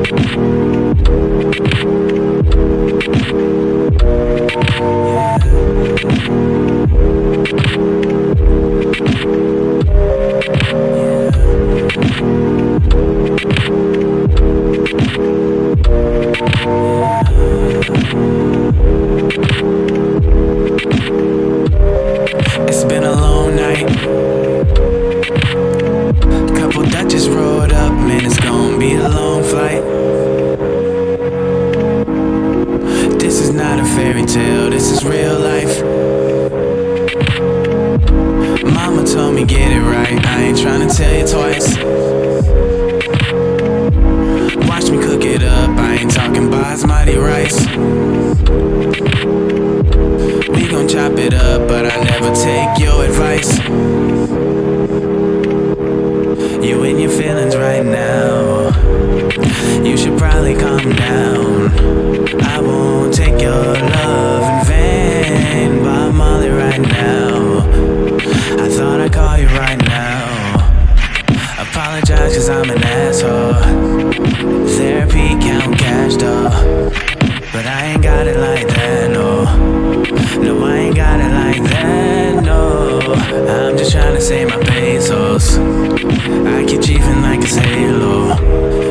It's been a long night. Couple Dutches rolled up, man, it's gonna be a long flight. This is not a fairy tale, this is real life. Mama told me get it right, I ain't tryna tell you twice. Watch me cook it up, I ain't talking basmati rice. We gon' chop it up, but I never take your advice. You in your feelings right now, you should probably calm down. I won't take your love in vain, but I'm Molly right now. I thought I'd call you right now. Apologize cause I'm an asshole. Therapy count cash though, but I ain't got it like that, no. No, I ain't got it like that, no. I'm just tryna save my pesos. I keep chiefing like it's Halo.